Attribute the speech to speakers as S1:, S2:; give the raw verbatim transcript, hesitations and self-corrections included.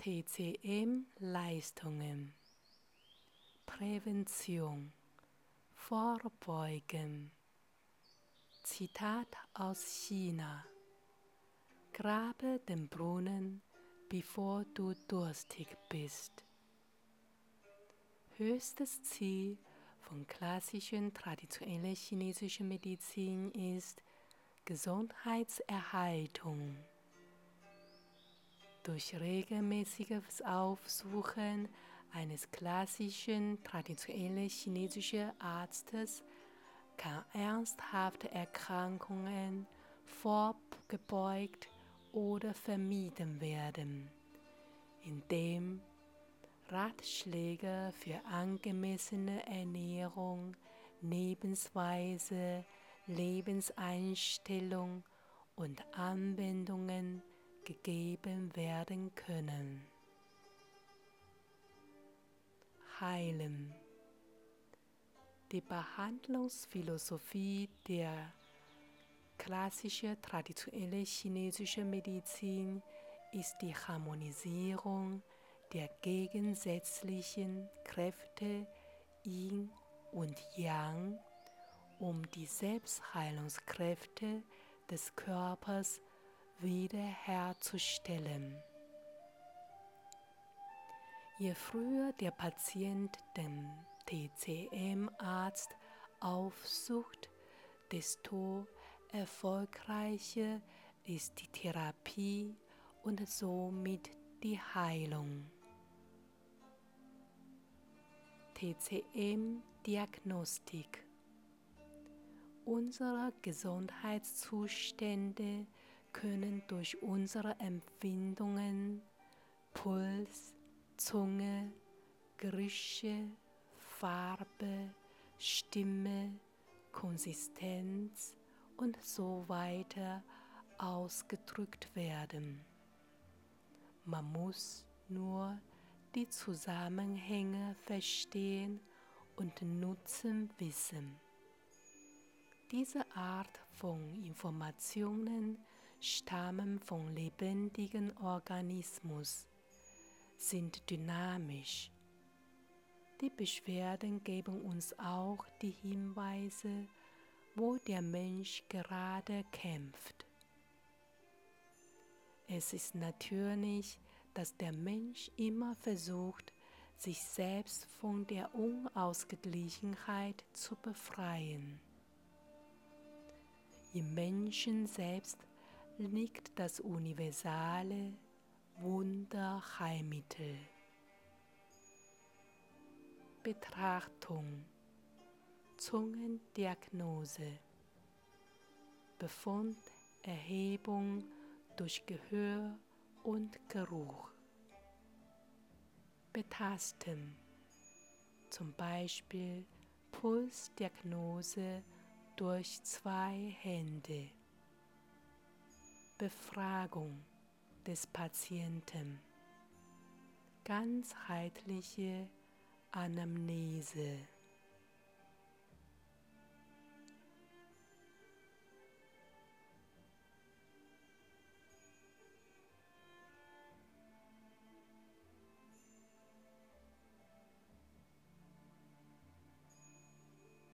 S1: T C M-Leistungen, Prävention, Vorbeugen. Zitat aus China: Grabe den Brunnen, bevor du durstig bist. Höchstes Ziel von klassischen, traditioneller chinesischer Medizin ist Gesundheitserhaltung. Durch regelmäßiges Aufsuchen eines klassischen, traditionellen chinesischen Arztes kann ernsthafte Erkrankungen vorgebeugt oder vermieden werden, indem Ratschläge für angemessene Ernährung, Lebensweise, Lebenseinstellung und Anwendungen gegeben werden können. Heilen. Die Behandlungsphilosophie der klassischen, traditionellen chinesischen Medizin ist die Harmonisierung der gegensätzlichen Kräfte Yin und Yang, um die Selbstheilungskräfte des Körpers wiederherzustellen. Je früher der Patient den T C M-Arzt aufsucht, desto erfolgreicher ist die Therapie und somit die Heilung. T C M-Diagnostik. Unsere Gesundheitszustände können durch unsere Empfindungen, Puls, Zunge, Gerüche, Farbe, Stimme, Konsistenz und so weiter ausgedrückt werden. Man muss nur die Zusammenhänge verstehen und Nutzen wissen. Diese Art von Informationen stammen vom lebendigen Organismus, sind dynamisch. Die Beschwerden geben uns auch die Hinweise, wo der Mensch gerade kämpft. Es ist natürlich, dass der Mensch immer versucht, sich selbst von der Unausgeglichenheit zu befreien. Im Menschen selbst liegt das universale Wunderheilmittel. Betrachtung, Zungendiagnose, Befund, Erhebung durch Gehör und Geruch. Betasten, zum Beispiel Pulsdiagnose durch zwei Hände. Befragung des Patienten, ganzheitliche Anamnese.